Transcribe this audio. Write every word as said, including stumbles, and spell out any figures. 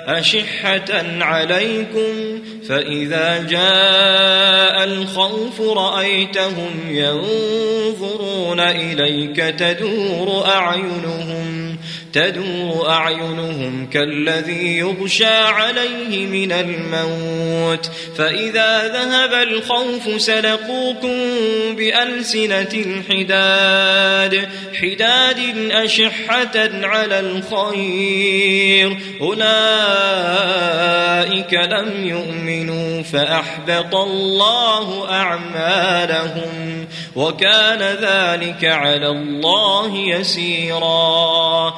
أشحة عليكم فإذا جاء الخوف رأيتهم ينظرون إليك تدور أعينهم تدور أعينهم كالذي يغشى عليه من الموت فإذا ذهب الخوف سلقوكم بألسنة حداد حداد أشحة على الخير أولئك لم يؤمنوا فأحبط الله أعمالهم وكان ذلك على الله يسيرا